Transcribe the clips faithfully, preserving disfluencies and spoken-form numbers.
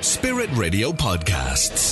Spirit Radio Podcasts.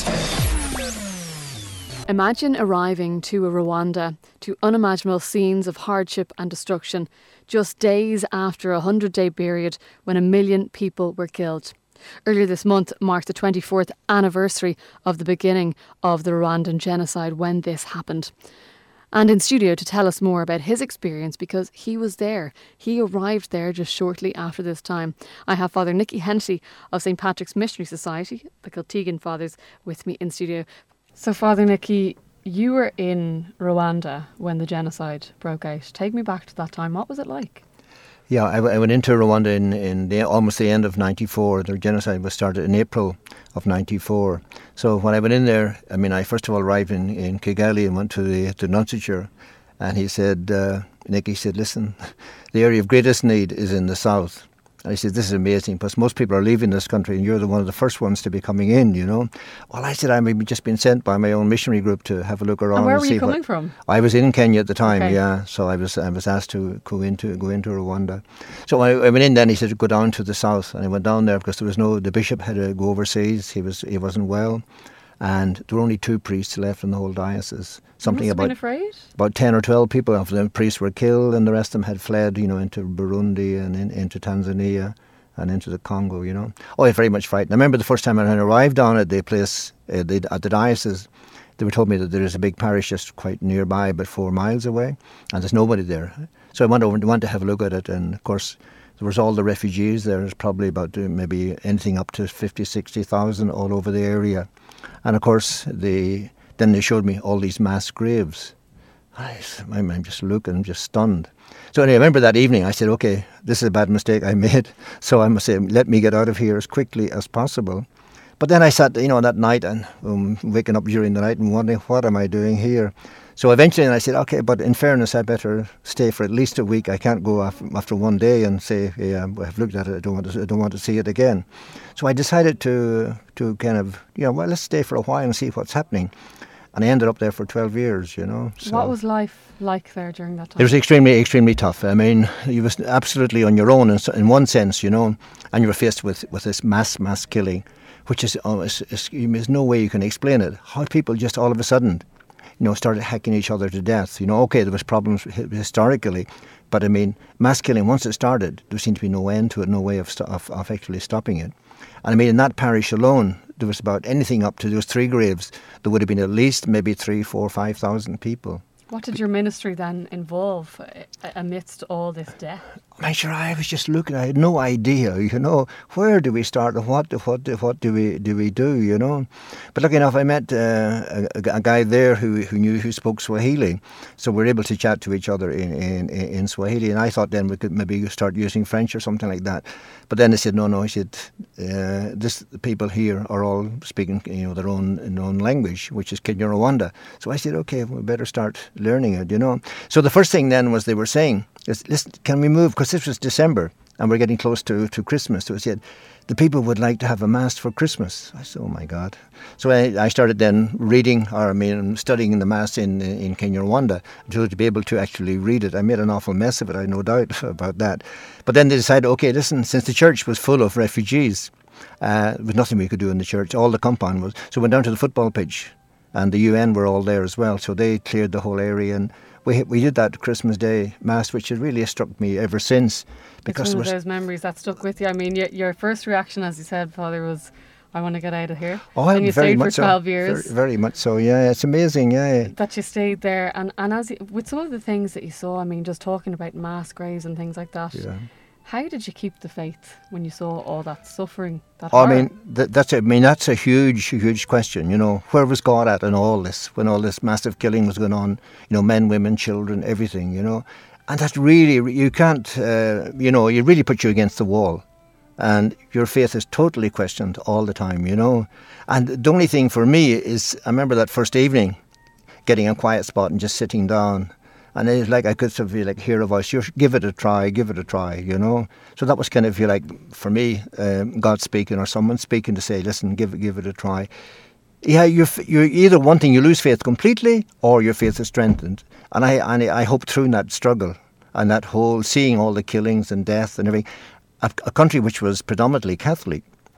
Imagine arriving to a Rwanda, to unimaginable scenes of hardship and destruction, just days after a hundred-day period when a million people were killed. Earlier this month marked the twenty-fourth anniversary of the beginning of the Rwandan genocide when this happened. And in studio to tell us more about his experience, because he was there. He arrived there just shortly after this time. I have Father Nicky Hennessy of Saint Patrick's Missionary Society, the Kiltegan Fathers, with me in studio. So Father Nicky, you were in Rwanda when the genocide broke out. Take me back to that time. What was it like? Yeah, I, I went into Rwanda in, in the, almost the end of ninety-four. The genocide was started in April of ninety-four. So when I went in there, I mean, I first of all arrived in, in Kigali and went to the to Nunciature, and he said, uh, Nicky said, listen, the area of greatest need is in the south. And I said, this is amazing, because most people are leaving this country and you're the one of the first ones to be coming in, you know. Well, I said, I've just been sent by my own missionary group to have a look around. And where and were see you coming what, from? I was in Kenya at the time, Okay. yeah. So I was I was asked to go into go into Rwanda. So I, I went in then, he said, go down to the south. And I went down there because there was no, the bishop had to go overseas. He, was, he wasn't well. And there were only two priests left in the whole diocese. Something you must have about been afraid? about ten or twelve people of them priests were killed, and the rest of them had fled, you know, into Burundi and in, into Tanzania and into the Congo, you know. Oh, I was very much frightened. I remember the first time I arrived down at the place, uh, the, at the diocese, they were told me that there is a big parish just quite nearby, about four miles away, and there's nobody there. So I went over and went to have a look at it, and of course there was all the refugees there. There's probably about uh, maybe anything up to fifty, sixty thousand all over the area. And of course, the, then they showed me all these mass graves. I, I'm just looking, I'm just stunned. So anyway, I remember that evening, I said, okay, this is a bad mistake I made. So I must say, let me get out of here as quickly as possible. But then I sat, you know, that night and um, waking up during the night and wondering, what am I doing here? So eventually I said, okay, but in fairness, I better stay for at least a week. I can't go after, after one day and say, yeah, I've looked at it, I don't want to, I don't want to see it again. So I decided to to kind of, you know, well, let's stay for a while and see what's happening. And I ended up there for twelve years, you know. So What was life like there during that time? it was extremely, extremely tough. I mean, you was absolutely on your own in, in one sense, you know, and you were faced with, with this mass, mass killing, which is, oh, it's, it's, there's no way you can explain it. How people just all of a sudden, you know, started hacking each other to death. You know, okay, there was problems historically, but I mean, mass killing, once it started, there seemed to be no end to it, no way of, st- of, of actually stopping it. And I mean, in that parish alone, there was about anything up to those three graves, there would have been at least maybe three, four, five thousand people. What did your ministry then involve uh, amidst all this death? I'm sure I was just looking. I had no idea, you know, where do we start and what what what do we do we do, you know? But lucky enough, I met uh, a, a guy there who who knew who spoke Swahili, so we were able to chat to each other in, in in Swahili. And I thought then we could maybe start using French or something like that. But then they said no, no. He said uh, this the people here are all speaking, you know, their own their own language, which is Kinyarwanda. So I said, okay, we better start learning it, you know. So the first thing then was they were saying, listen, can we move? Because this was December and we're getting close to, to Christmas. So I said, the people would like to have a mass for Christmas. I said, oh my God. So I, I started then reading, or I mean, studying the mass in, in Kinyarwanda to, to be able to actually read it. I made an awful mess of it, I have no doubt about that. But then they decided, okay, listen, since the church was full of refugees, uh, there was nothing we could do in the church. All the compound was. So we went down to the football pitch. And the U N were all there as well, so they cleared the whole area, and we we did that Christmas Day Mass, which has really struck me ever since. Because it's one of those memories that stuck with you. I mean, your, your first reaction, as you said, Father, was, I want to get out of here. Oh, and you very stayed much for twelve so. years. Very, very much so, yeah. It's amazing, yeah. That you stayed there, and, and as you, with some of the things that you saw, I mean, just talking about mass graves and things like that, Yeah. how did you keep the faith when you saw all that suffering? That Oh, I horror? mean, th- that's a, I mean, that's a huge, huge question. You know, where was God at in all this when all this massive killing was going on? You know, men, women, children, everything. You know, and that's really you can't. Uh, you know, you really put you against the wall, and your faith is totally questioned all the time. You know, and the only thing for me is I remember that first evening, getting a quiet spot and just sitting down. And it's like I could sort of like hear a voice, you give it a try, give it a try, you know. So that was kind of, if you like, for me, um, God speaking or someone speaking to say, listen, give it, give it a try. Yeah, you're, you're either wanting you lose faith completely or your faith is strengthened. And I, and I hope through that struggle and that whole seeing all the killings and death and everything, a, a country which was predominantly Catholic,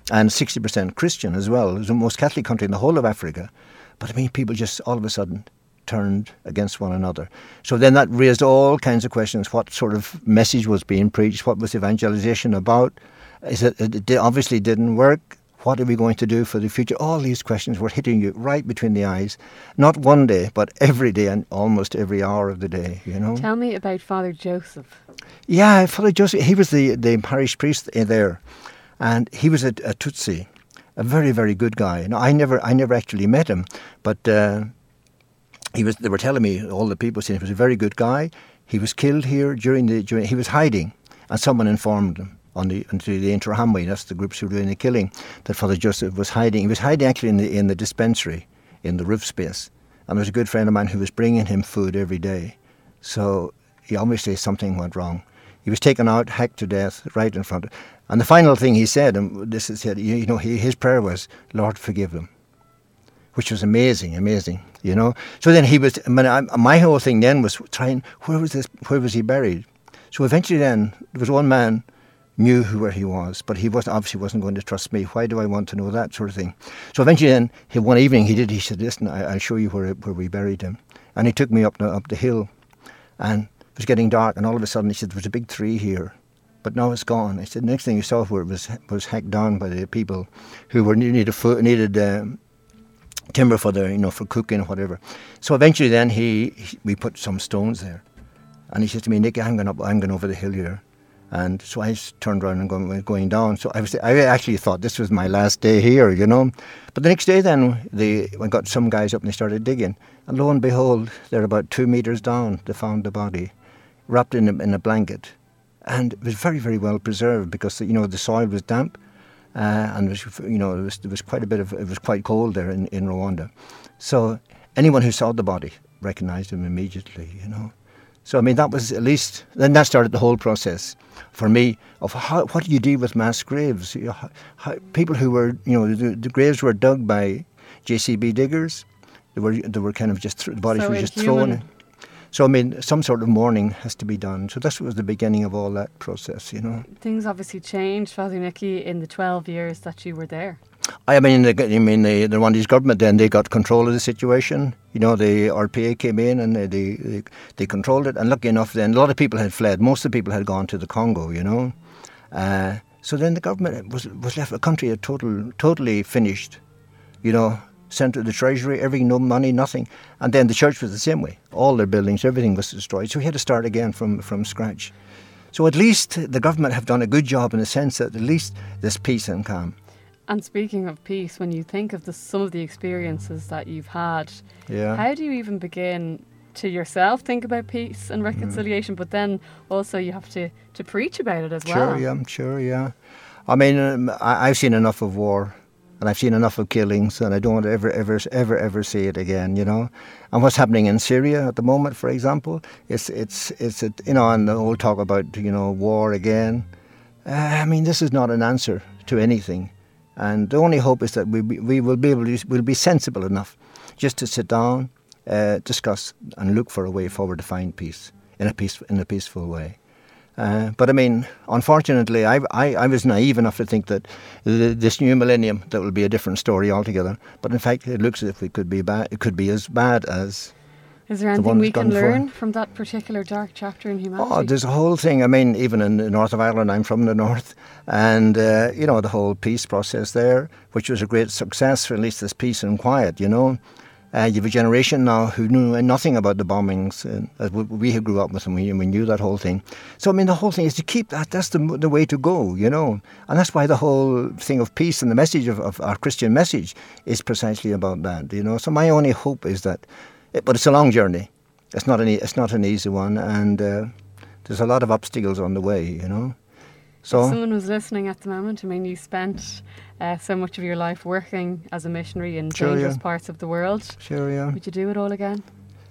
and sixty percent Christian as well. It was the most Catholic country in the whole of Africa. But I mean, people just all of a sudden turned against one another. So then that raised all kinds of questions. What sort of message was being preached? What was evangelization about? Is it, it obviously didn't work. What are we going to do for the future? All these questions were hitting you right between the eyes. Not one day, but every day and almost every hour of the day, you know. Tell me about Father Joseph. Yeah, Father Joseph, he was the, the parish priest there. And he was a, a Tutsi, a very, very good guy. Now, I never I never actually met him, but uh, he was. they were telling me, all the people saying he was a very good guy. He was killed here during the... During, he was hiding, and someone informed him. On the, onto the Interahamwe, that's the groups who were doing the killing, that Father Joseph was hiding. He was hiding actually in the in the dispensary, in the roof space. And there was a good friend of mine who was bringing him food every day. So he obviously something went wrong. He was taken out, hacked to death, right in front of. And the final thing he said, and this is said, you know, he, his prayer was, "Lord, forgive them," which was amazing, amazing, you know. So then he was. I mean, I, my whole thing then was trying, where was this? Where was he buried? So eventually, then there was one man knew who where he was, but he was obviously wasn't going to trust me. Why do I want to know that sort of thing? So eventually then, he, one evening he did, he said, "Listen, I, I'll show you where where we buried him." And he took me up the, up the hill, and it was getting dark, and all of a sudden he said, "There was a big tree here, but now it's gone." I said, "The next thing you saw where it was was hacked down by the people who were needed food, needed um, timber for their, you know, for cooking or whatever." So eventually then he, he we put some stones there, and he said to me, "Nicky, I'm going up, I'm going over the hill here." And so I turned around and going, going down. So I was, I actually thought this was my last day here, you know. But the next day then, they, I got some guys up and they started digging. And lo and behold, they're about two metres down. They found the body, wrapped in a, in a blanket. And it was very, very well preserved because, you know, the soil was damp. Uh, and, it was, you know, it was, there was quite a bit of, it was quite cold there in, in Rwanda. So anyone who saw the body recognised him immediately, you know. So, I mean, that was at least, then that started the whole process for me of how, what do you do with mass graves? You know, how, how, people who were, you know, the, the graves were dug by J C B diggers. They were they were kind of just, th- the bodies so were just inhuman. thrown in. So, I mean, some sort of mourning has to be done. So this was the beginning of all that process, you know. Things obviously changed, Father Nicky, in the twelve years that you were there. I mean, the, I mean, the, the Rwandese government then, they got control of the situation. You know, the R P A came in and they, they they controlled it. And lucky enough then, a lot of people had fled. Most of the people had gone to the Congo, you know. Uh, so then the government was was left, a country had total, totally finished, you know, sent to the treasury, everything, no money, nothing. And then the church was the same way. All their buildings, everything was destroyed. So we had to start again from, from scratch. So at least the government have done a good job in the sense that at least there's peace and calm. And speaking of peace, when you think of the, some of the experiences that you've had, yeah. how do you even begin to yourself think about peace and reconciliation? Mm. But then also you have to, to preach about it as sure, well. Sure, yeah, sure, yeah. I mean, um, I, I've seen enough of war, and I've seen enough of killings, and I don't want to ever, ever, ever, ever see it again, you know. And what's happening in Syria at the moment, for example, it's, it's, it's, a, you know, and the whole talk about, you know, war again. Uh, I mean, this is not an answer to anything. And the only hope is that we we will be able to, we'll be sensible enough just to sit down, uh, discuss, and look for a way forward to find peace in a peace in a peaceful way. Uh, but I mean, unfortunately, I, I I was naive enough to think that the, this new millennium that will be a different story altogether. But in fact, it looks as if it could be bad. It could be as bad as. Is there anything we can learn before. From that particular dark chapter in humanity? Oh, there's a whole thing. I mean, even in the north of Ireland, I'm from the north, and, uh, you know, the whole peace process there, which was a great success, for at least there's peace and quiet, you know. Uh, you have a generation now who knew nothing about the bombings. Uh, we who grew up with them, we, we knew that whole thing. So, I mean, the whole thing is to keep that. That's the the way to go, you know. And that's why the whole thing of peace and the message of, of our Christian message is precisely about that, you know. So my only hope is that, it, but it's a long journey. It's not an, it's not an easy one, and uh, there's a lot of obstacles on the way, you know. So if someone was listening at the moment, I mean, you spent uh, so much of your life working as a missionary in sure, dangerous yeah. parts of the world. Sure, yeah. Would you do it all again?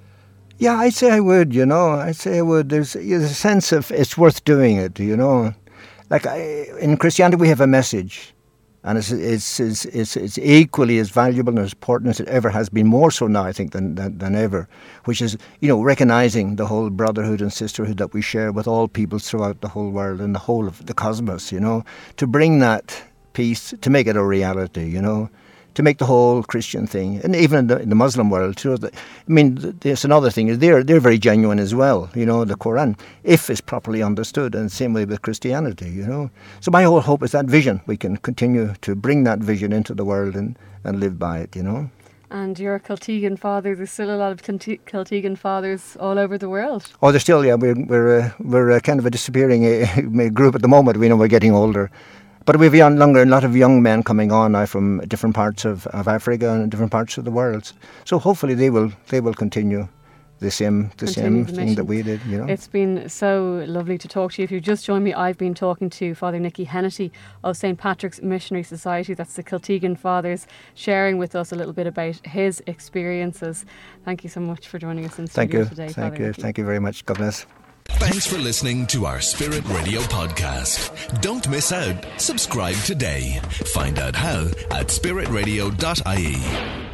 Yeah, I'd say I would, you know. I'd say I would. There's, there's a sense of it's worth doing it, you know. Like I, in Christianity, we have a message, and it's, it's it's it's it's equally as valuable and as important as it ever has been, more so now, I think, than, than than ever, which is, you know, recognising the whole brotherhood and sisterhood that we share with all peoples throughout the whole world and the whole of the cosmos, you know, to bring that peace, to make it a reality, you know, to make the whole Christian thing, and even in the, in the Muslim world too. I mean, there's another thing is they're they're very genuine as well, you know, the Quran, if it's properly understood, and same way with Christianity, you know. So my whole hope is that vision, we can continue to bring that vision into the world and, and live by it, you know. And you're a Kiltegan father. There's still a lot of Kiltegan fathers all over the world. Oh, there's still, yeah. We're we're uh, we're uh, kind of a disappearing uh, group at the moment. We know we're getting older, but we've young, longer, a lot of young men coming on now from different parts of, of Africa and different parts of the world. So hopefully they will they will continue the same the Continue same the thing mission. that we did. You know, it's been so lovely to talk to you. If you've just joined me, I've been talking to Father Nicky Hennety of Saint Patrick's Missionary Society. That's the Kiltegan Fathers, sharing with us a little bit about his experiences. Thank you so much for joining us in Thank studio you. today, Thank Father you. Nicky. Thank you very much. God bless. Thanks for listening to our Spirit Radio podcast. Don't miss out. Subscribe today. Find out how at spirit radio dot I E.